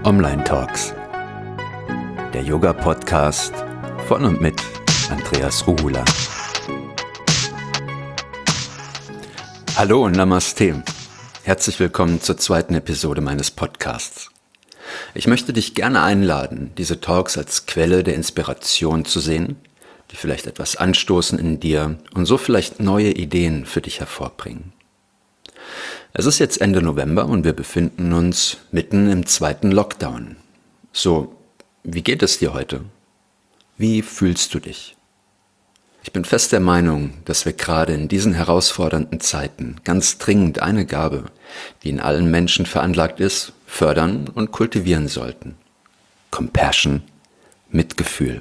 Online Talks, der Yoga-Podcast von und mit Andreas Ruhula. Hallo und Namaste. Herzlich willkommen zur zweiten Episode meines Podcasts. Ich möchte dich gerne einladen, diese Talks als Quelle der Inspiration zu sehen, die vielleicht etwas anstoßen in dir und so vielleicht neue Ideen für dich hervorbringen. Es ist jetzt Ende November und wir befinden uns mitten im zweiten Lockdown. So, wie geht es dir heute? Wie fühlst du dich? Ich bin fest der Meinung, dass wir gerade in diesen herausfordernden Zeiten ganz dringend eine Gabe, die in allen Menschen veranlagt ist, fördern und kultivieren sollten. Compassion, Mitgefühl,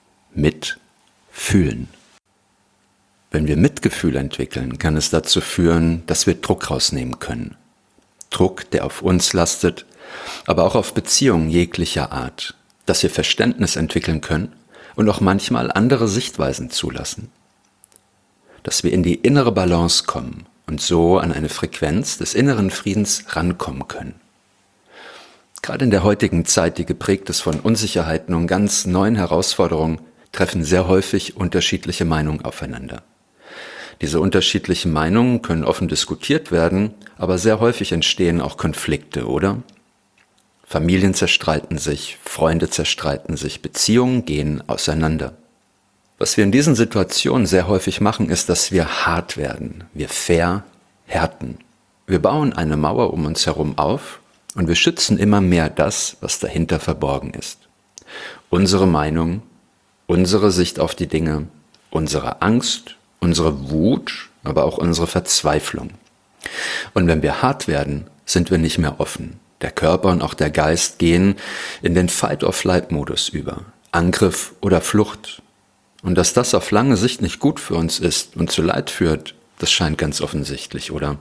Mitfühlen. Wenn wir Mitgefühl entwickeln, kann es dazu führen, dass wir Druck rausnehmen können. Druck, der auf uns lastet, aber auch auf Beziehungen jeglicher Art, dass wir Verständnis entwickeln können und auch manchmal andere Sichtweisen zulassen. Dass wir in die innere Balance kommen und so an eine Frequenz des inneren Friedens rankommen können. Gerade in der heutigen Zeit, die geprägt ist von Unsicherheiten und ganz neuen Herausforderungen, treffen sehr häufig unterschiedliche Meinungen aufeinander. Diese unterschiedlichen Meinungen können offen diskutiert werden, aber sehr häufig entstehen auch Konflikte, oder? Familien zerstreiten sich, Freunde zerstreiten sich, Beziehungen gehen auseinander. Was wir in diesen Situationen sehr häufig machen, ist, dass wir hart werden, wir verhärten. Wir bauen eine Mauer um uns herum auf und wir schützen immer mehr das, was dahinter verborgen ist. Unsere Meinung, unsere Sicht auf die Dinge, unsere Angst, unsere Wut, aber auch unsere Verzweiflung. Und wenn wir hart werden, sind wir nicht mehr offen. Der Körper und auch der Geist gehen in den Fight-or-Flight-Modus über. Angriff oder Flucht. Und dass das auf lange Sicht nicht gut für uns ist und zu Leid führt, das scheint ganz offensichtlich, oder?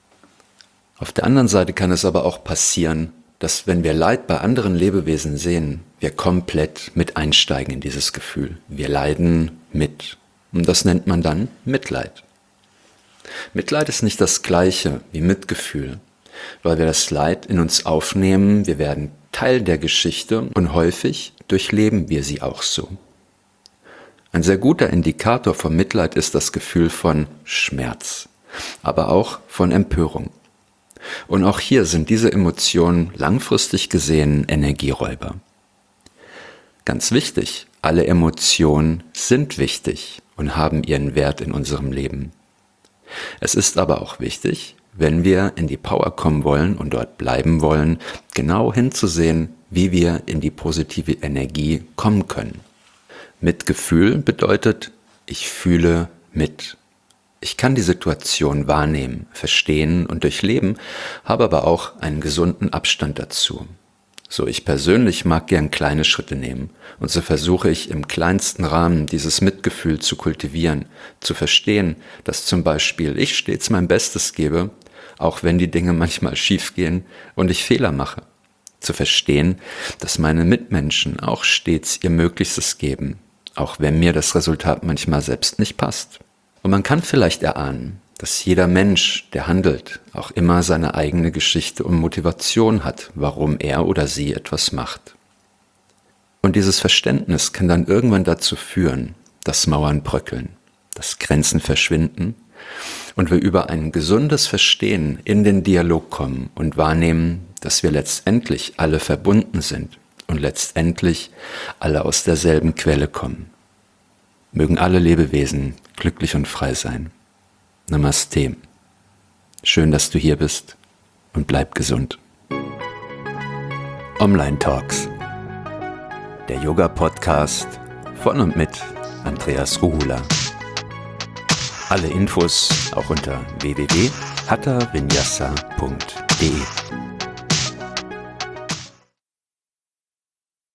Auf der anderen Seite kann es aber auch passieren, dass wenn wir Leid bei anderen Lebewesen sehen, wir komplett mit einsteigen in dieses Gefühl. Wir leiden mit. Und das nennt man dann Mitleid. Mitleid ist nicht das Gleiche wie Mitgefühl, weil wir das Leid in uns aufnehmen, wir werden Teil der Geschichte und häufig durchleben wir sie auch so. Ein sehr guter Indikator von Mitleid ist das Gefühl von Schmerz, aber auch von Empörung. Und auch hier sind diese Emotionen langfristig gesehen Energieräuber. Ganz wichtig, alle Emotionen sind wichtig und haben ihren Wert in unserem Leben. Es ist aber auch wichtig, wenn wir in die Power kommen wollen und dort bleiben wollen, genau hinzusehen, wie wir in die positive Energie kommen können. Mitgefühl bedeutet, ich fühle mit. Ich kann die Situation wahrnehmen, verstehen und durchleben, habe aber auch einen gesunden Abstand dazu. So, ich persönlich mag gern kleine Schritte nehmen und so versuche ich im kleinsten Rahmen dieses Mitgefühl zu kultivieren, zu verstehen, dass zum Beispiel ich stets mein Bestes gebe, auch wenn die Dinge manchmal schief gehen und ich Fehler mache. Zu verstehen, dass meine Mitmenschen auch stets ihr Möglichstes geben, auch wenn mir das Resultat manchmal selbst nicht passt. Und man kann vielleicht erahnen, dass jeder Mensch, der handelt, auch immer seine eigene Geschichte und Motivation hat, warum er oder sie etwas macht. Und dieses Verständnis kann dann irgendwann dazu führen, dass Mauern bröckeln, dass Grenzen verschwinden und wir über ein gesundes Verstehen in den Dialog kommen und wahrnehmen, dass wir letztendlich alle verbunden sind und letztendlich alle aus derselben Quelle kommen. Mögen alle Lebewesen glücklich und frei sein. Namaste. Schön, dass du hier bist und bleib gesund. Online Talks, der Yoga-Podcast von und mit Andreas Ruhula. Alle Infos auch unter www.hathavinyasa.de.